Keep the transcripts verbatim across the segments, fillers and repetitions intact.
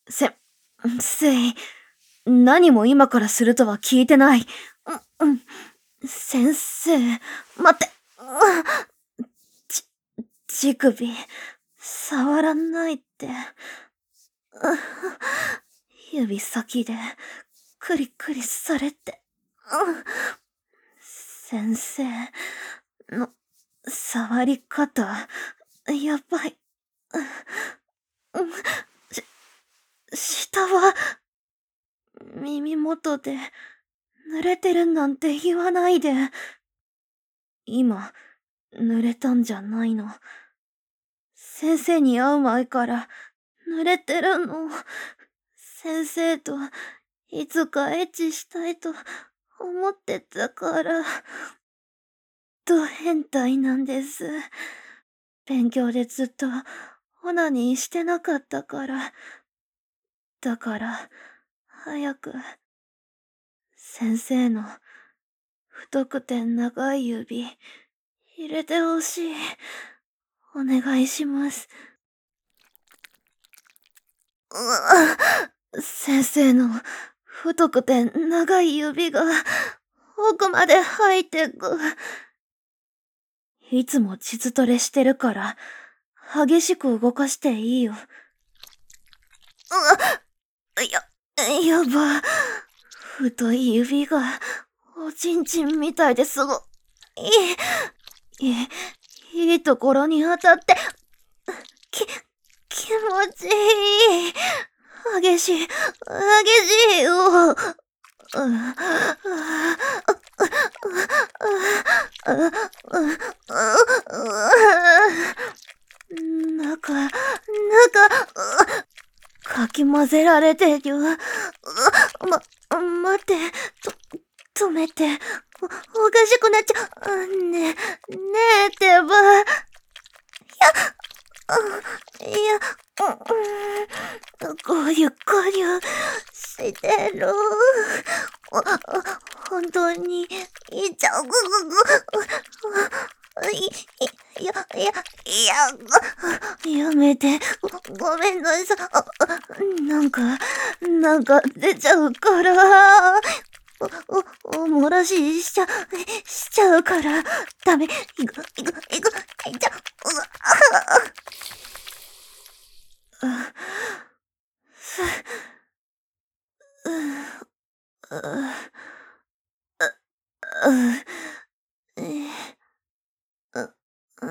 せ、せい、何も今からするとは聞いてない。うん、うん。先生、待って。うん、ち、乳首、触らないって。うん、指先で、クリクリされて。うん、先生の、触り方、やばい。うん、し、下は、耳元で、濡れてるなんて言わないで。今、濡れたんじゃないの。先生に会う前から、濡れてるの。先生と、いつかエッチしたいと、思ってたから、ド変態なんです。勉強でずっと、オナニーしてなかったから。だから、早く、先生の、太くて長い指、入れてほしい。お願いします。うわ、先生の、太くて長い指が、奥まで入ってく。いつも膣トレしてるから、激しく動かしていいよ。うわ、や、やば。太い指が、おちんちんみたいですご、いい、いい、いいところに当たって、き、気持ちいい。激しい、激しいよ。なんか、なんか、かき混ぜられてる。ま、待って、と、止めて。お、おかしくなっちゃう。ねえ、ねえってば。いや、いや、ごゆっくりしてる。本当に、いっちゃう。い、い、や、いや、いや、やめて。ご、ごめんなさい。なんか、なんか出ちゃうから。お、お、お漏らししちゃ、しちゃうから。ダメ。いく、いく、いく、いっちゃう。う、す、う、う、う、え、う、うん、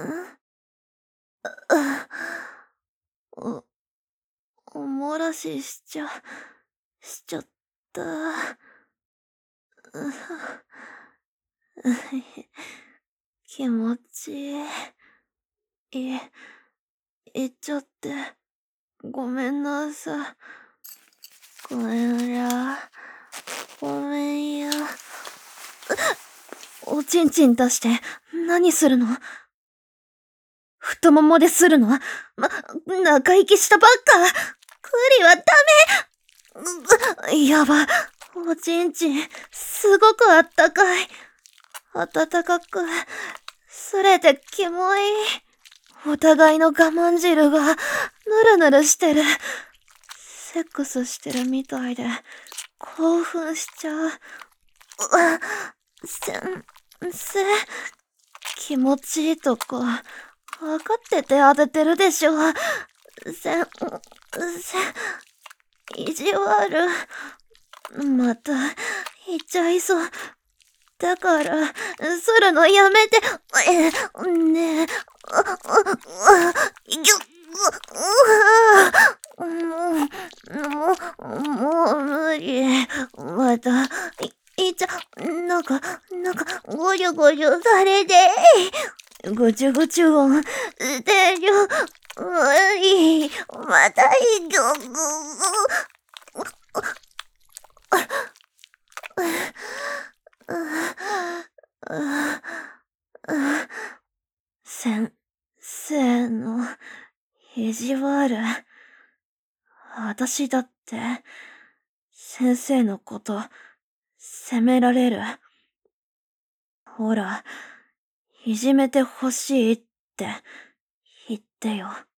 お、お漏らししちゃ、しちゃった。気持ちいい。い、言っちゃって、ごめんなさい。ごめんや。ごめんや。おちんちん出して、何するの？太ももでするの？ま、中息したばっか。クリはダメ。やば。おちんちん、すごくあったかい。暖かく、すれてキモい。お互いの我慢汁が、ぬるぬるしてる。セックスしてるみたいで、興奮しちゃう。うわ、せん、せ、気持ちいいとこ、わかってて当ててるでしょ。せん、せ、意地悪。また、言っちゃいそう。だから、するのやめて。え、ねえ、あ、あ、あ、ぎゅ、う、う、もう、もう、もう無理。また、い、いちゃ、なんか、なんか、ごりょごりょされて、ぐちゅぐちゅ音、してる。無理。また、いぎゅ、先生の意地悪。私だって、先生のこと、責められる。ほら、いじめてほしいって言ってよ。